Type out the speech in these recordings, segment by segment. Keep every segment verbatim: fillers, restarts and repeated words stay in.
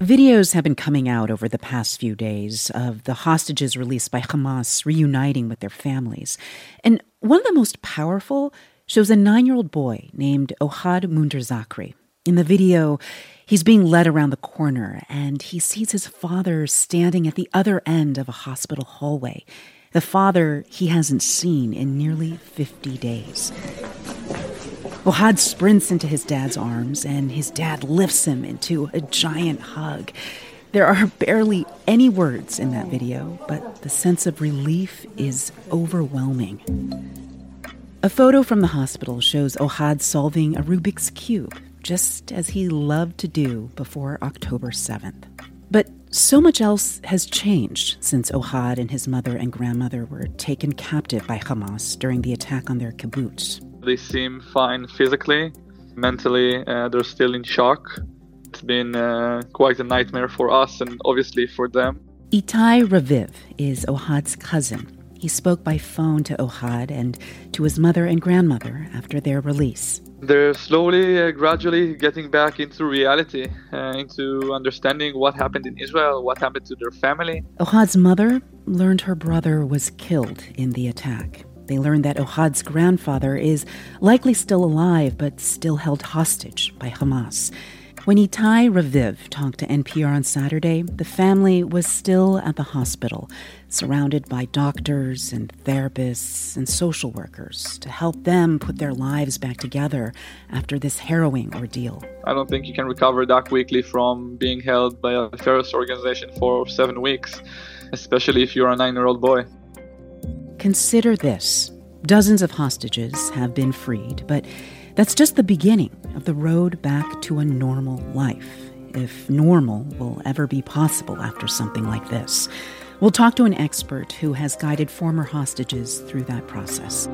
Videos have been coming out over the past few days of the hostages released by Hamas reuniting with their families. And one of the most powerful shows a nine-year-old boy named Ohad Munder-Zakri. In the video, he's being led around the corner, and he sees his father standing at the other end of a hospital hallway. The father he hasn't seen in nearly fifty days. Ohad sprints into his dad's arms, and his dad lifts him into a giant hug. There are barely any words in that video, but the sense of relief is overwhelming. A photo from the hospital shows Ohad solving a Rubik's Cube, just as he loved to do before October seventh. But so much else has changed since Ohad and his mother and grandmother were taken captive by Hamas during the attack on their kibbutz. They seem fine physically. Mentally, uh, they're still in shock. It's been uh, quite a nightmare for us and obviously for them. Itai Raviv is Ohad's cousin. He spoke by phone to Ohad and to his mother and grandmother after their release. They're slowly, uh, gradually getting back into reality, uh, into understanding what happened in Israel, what happened to their family. Ohad's mother learned her brother was killed in the attack. They learned that Ohad's grandfather is likely still alive, but still held hostage by Hamas. When Itai Raviv talked to N P R on Saturday, the family was still at the hospital, surrounded by doctors and therapists and social workers to help them put their lives back together after this harrowing ordeal. I don't think you can recover that quickly from being held by a terrorist organization for seven weeks, especially if you're a nine-year-old boy. Consider this. Dozens of hostages have been freed, but that's just the beginning of the road back to a normal life, if normal will ever be possible after something like this. We'll talk to an expert who has guided former hostages through that process.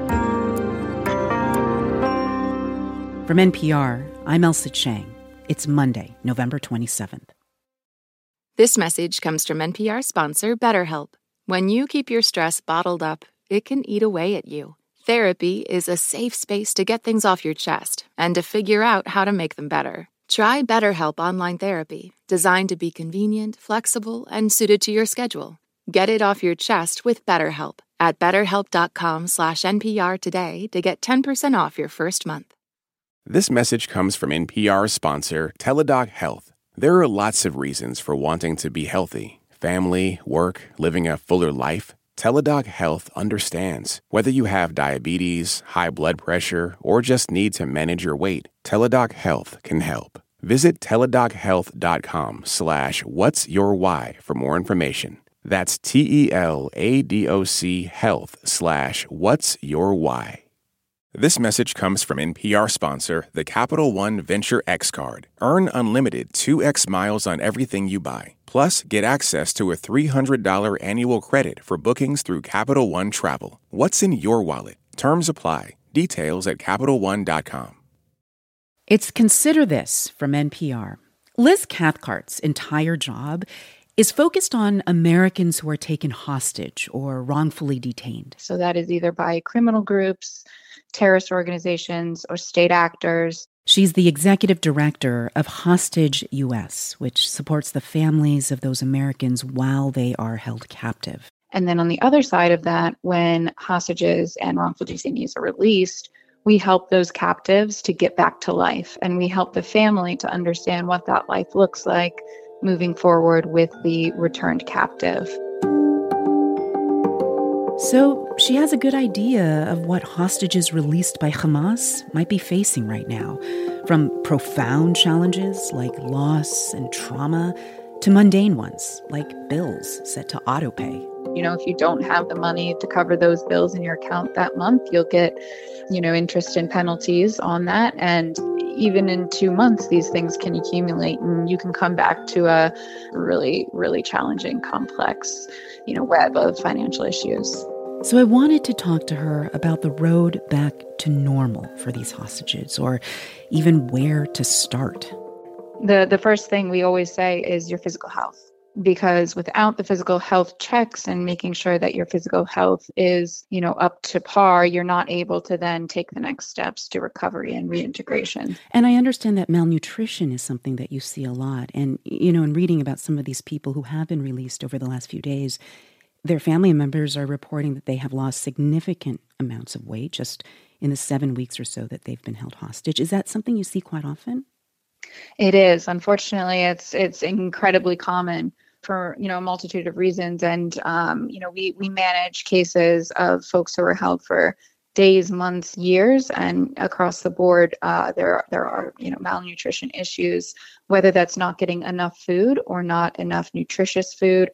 From N P R, I'm Ailsa Chang. It's Monday, November twenty-seventh. This message comes from N P R sponsor BetterHelp. When you keep your stress bottled up, it can eat away at you. Therapy is a safe space to get things off your chest and to figure out how to make them better. Try BetterHelp Online Therapy, designed to be convenient, flexible, and suited to your schedule. Get it off your chest with BetterHelp at betterhelp.com slash NPR today to get ten percent off your first month. This message comes from N P R sponsor Teladoc Health. There are lots of reasons for wanting to be healthy. Family, work, living a fuller life. Teladoc Health understands. Whether you have diabetes, high blood pressure, or just need to manage your weight, Teladoc Health can help. Visit teladochealth.com slash what's your why for more information. That's T-E-L-A-D-O-C health slash what's your why. This message comes from N P R sponsor, the Capital One Venture X Card. Earn unlimited two x miles on everything you buy. Plus, get access to a three hundred dollars annual credit for bookings through Capital One Travel. What's in your wallet? Terms apply. Details at Capital One dot com. It's Consider This from N P R. Liz Cathcart's entire job is focused on Americans who are taken hostage or wrongfully detained. So that is either by criminal groups, terrorist organizations, or state actors. She's the executive director of Hostage U S, which supports the families of those Americans while they are held captive. And then on the other side of that, when hostages and wrongful detainees are released, we help those captives to get back to life. And we help the family to understand what that life looks like moving forward with the returned captive. So she has a good idea of what hostages released by Hamas might be facing right now, from profound challenges like loss and trauma to mundane ones like bills set to autopay. You know, if you don't have the money to cover those bills in your account that month, you'll get, you know, interest and penalties on that. And even in two months, these things can accumulate and you can come back to a really, really challenging, complex, you know, web of financial issues. So I wanted to talk to her about the road back to normal for these hostages, or even where to start. The the first thing we always say is your physical health. because without the physical health checks and making sure that your physical health is, you know, up to par, you're not able to then take the next steps to recovery and reintegration. And I understand that malnutrition is something that you see a lot. And, you know, in reading about some of these people who have been released over the last few days, their family members are reporting that they have lost significant amounts of weight just in the seven weeks or so that they've been held hostage. Is that something you see quite often? It is. Unfortunately, it's it's incredibly common for, you know, a multitude of reasons. And, um, you know, we, we manage cases of folks who are held for days, months, years, and across the board, uh, there, there are, you know, malnutrition issues, whether that's not getting enough food or not enough nutritious food,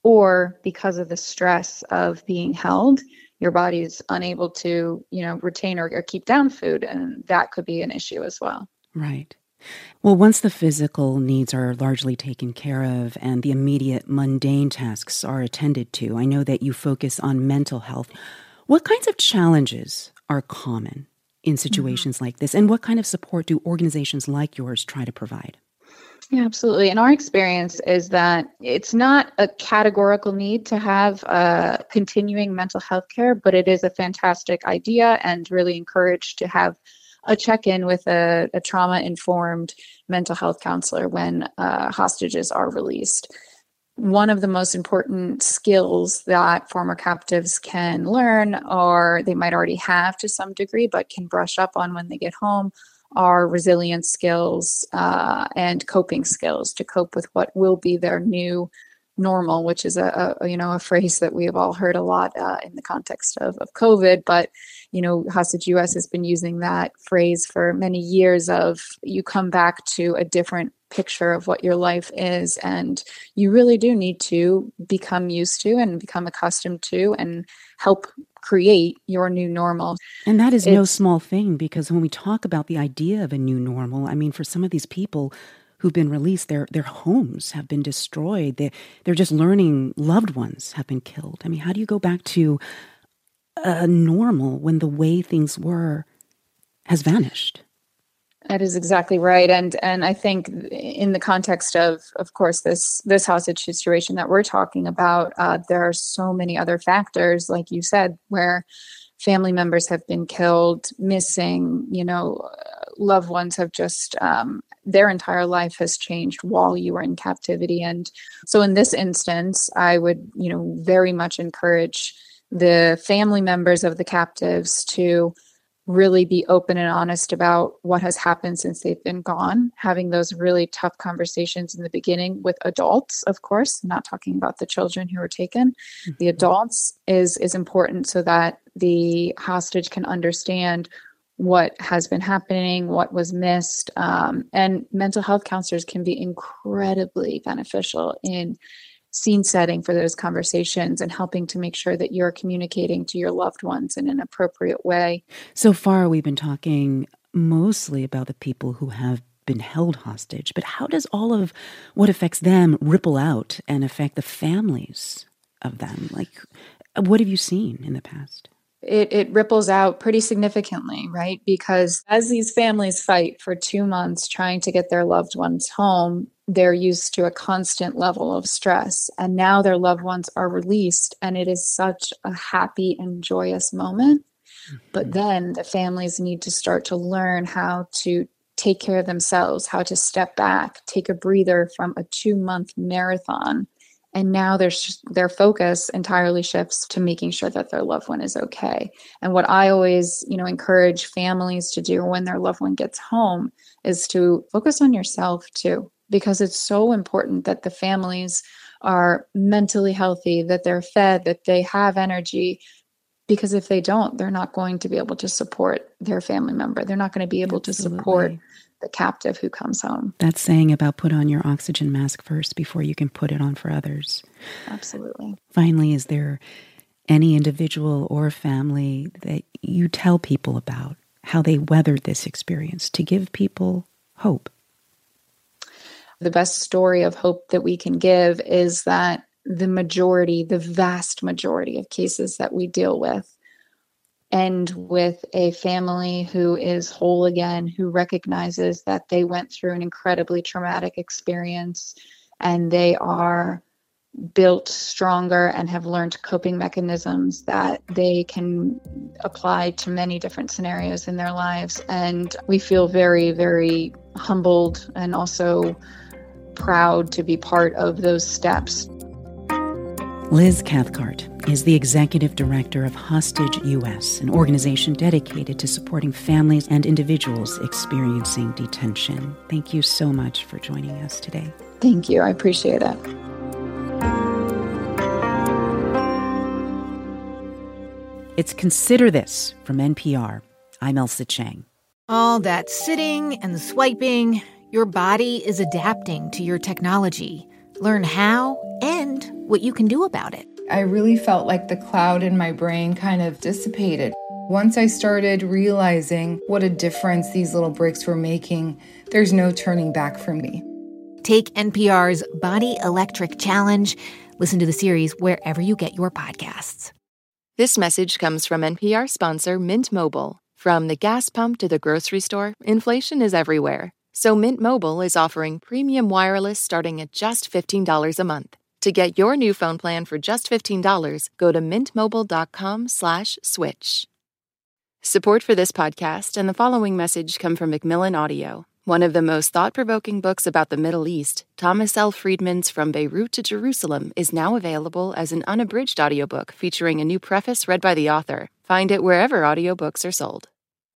or because of the stress of being held, your body is unable to, you know, retain or, or keep down food. And that could be an issue as well. Right. Well, once the physical needs are largely taken care of and the immediate mundane tasks are attended to, I know that you focus on mental health. What kinds of challenges are common in situations mm-hmm. like this? And what kind of support do organizations like yours try to provide? Yeah, absolutely. And our experience is that it's not a categorical need to have uh, continuing mental health care, but it is a fantastic idea and really encouraged to have a check-in with a, a trauma-informed mental health counselor when uh, hostages are released. One of the most important skills that former captives can learn, or they might already have to some degree, but can brush up on when they get home, are resilience skills uh, and coping skills to cope with what will be their new normal, which is a, a you know a phrase that we have all heard a lot uh, in the context of, of COVID. But you know, Hostage U S has been using that phrase for many years of you come back to a different picture of what your life is, and you really do need to become used to and become accustomed to and help create your new normal. And that is it's, no small thing, because when we talk about the idea of a new normal, I mean, for some of these people who've been released, their their homes have been destroyed. They, they're just learning loved ones have been killed. I mean, how do you go back to a normal when the way things were has vanished? That is exactly right. And and I think in the context of, of course, this this hostage situation that we're talking about, uh, there are so many other factors, like you said, where family members have been killed, missing, you know, loved ones have just, um, their entire life has changed while you were in captivity. And so in this instance, I would, you know, very much encourage the family members of the captives to really be open and honest about what has happened since they've been gone, having those really tough conversations in the beginning with adults, of course, not talking about the children who were taken. Mm-hmm. The adults is is important so that the hostage can understand what has been happening, what was missed. Um, and mental health counselors can be incredibly beneficial in scene setting for those conversations and helping to make sure that you're communicating to your loved ones in an appropriate way. So far, we've been talking mostly about the people who have been held hostage, but how does all of what affects them ripple out and affect the families of them? Like, what have you seen in the past? It, it ripples out pretty significantly, right? Because as these families fight for two months trying to get their loved ones home, they're used to a constant level of stress. And now their loved ones are released, and it is such a happy and joyous moment. Mm-hmm. But then the families need to start to learn how to take care of themselves, how to step back, take a breather from a two-month marathon. And now their their focus entirely shifts to making sure that their loved one is okay. And what I always, you know, encourage families to do when their loved one gets home is to focus on yourself too, because it's so important that the families are mentally healthy, that they're fed, that they have energy. Because if they don't, they're not going to be able to support their family member. They're not going to be able Absolutely. to support the captive who comes home. That saying about put on your oxygen mask first before you can put it on for others. Absolutely. Finally, is there any individual or family that you tell people about how they weathered this experience to give people hope? The best story of hope that we can give is that the majority, the vast majority of cases that we deal with end with a family who is whole again, who recognizes that they went through an incredibly traumatic experience and they are built stronger and have learned coping mechanisms that they can apply to many different scenarios in their lives. And we feel very, very humbled and also proud to be part of those steps. Liz Cathcart is the executive director of Hostage U S, an organization dedicated to supporting families and individuals experiencing detention. Thank you so much for joining us today. Thank you. I appreciate it. It's Consider This from N P R. I'm Elsa Chang. All that sitting and swiping, your body is adapting to your technology. Learn how and what you can do about it. I really felt like the cloud in my brain kind of dissipated. Once I started realizing what a difference these little breaks were making, there's no turning back for me. Take N P R's Body Electric Challenge. Listen to the series wherever you get your podcasts. This message comes from N P R sponsor Mint Mobile. From the gas pump to the grocery store, inflation is everywhere. So Mint Mobile is offering premium wireless starting at just fifteen dollars a month. To get your new phone plan for just fifteen dollars, go to mintmobile.com slash switch. Support for this podcast and the following message come from Macmillan Audio. One of the most thought-provoking books about the Middle East, Thomas L. Friedman's From Beirut to Jerusalem, is now available as an unabridged audiobook featuring a new preface read by the author. Find it wherever audiobooks are sold.